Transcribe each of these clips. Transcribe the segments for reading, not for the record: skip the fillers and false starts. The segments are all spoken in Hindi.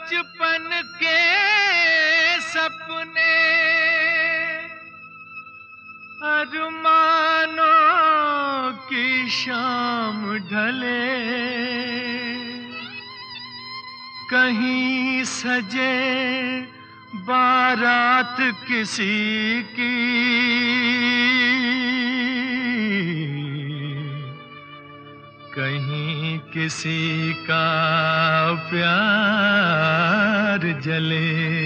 बचपन के सपने अरमानों की शाम ढले, कहीं सजे बारात किसी की, कहीं किसी का प्यार जले।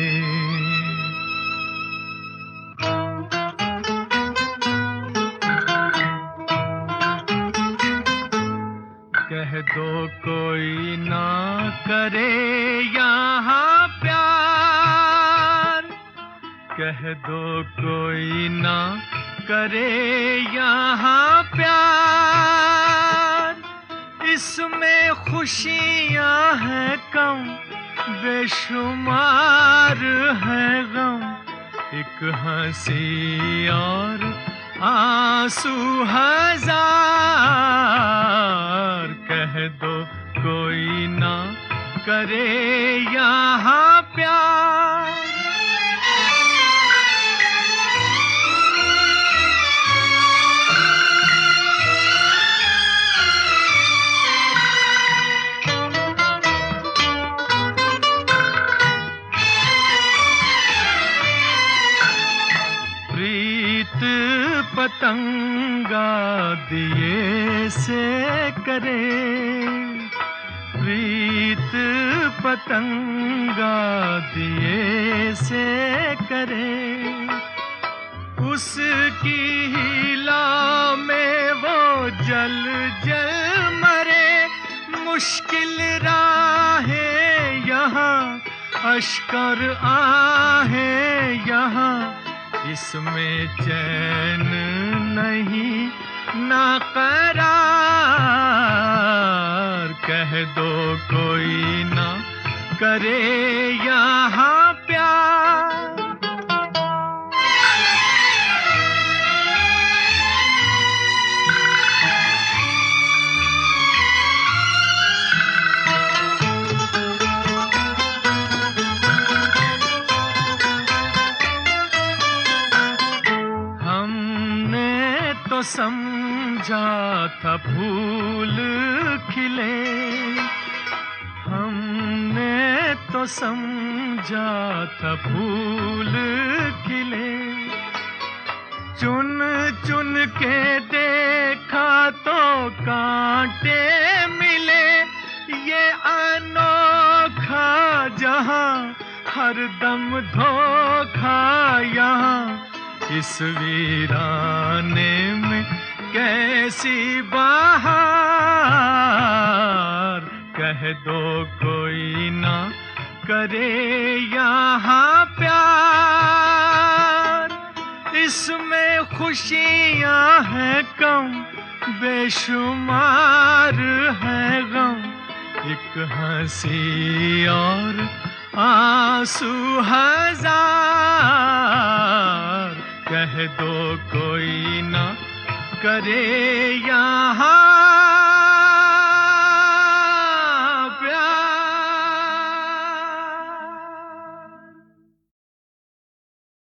कह दो कोई ना करे यहाँ प्यार, कह दो कोई ना करे यहाँ प्यार। इसमें खुशियाँ हैं कम, बेशुमार है गम, एक हंसी और आंसू हजार। कह दो कोई ना करे यहाँ प्यार। प्रीत पतंगा दिए से करे, प्रीत पतंगा दिए से करे। उसकी हिला में वो जल जल मरे, मुश्किल राहें यहाँ, अश्कर आहें यहाँ। इसमें चैन नहीं ना करार, कह दो कोई ना करे यहाँ प्यार। तो समझा था फूल खिले, हमने तो समझा था फूल खिले। चुन चुन के देखा तो कांटे मिले, ये अनोखा जहां हरदम धोखा यहाँ। इस वीराने में कैसी बहार, कह दो कोई ना करे यहाँ प्यार। इसमें खुशियाँ हैं कम, बेशुमार है गम, एक हंसी और आंसू हजार। कह दो कोई ना करे यहाँ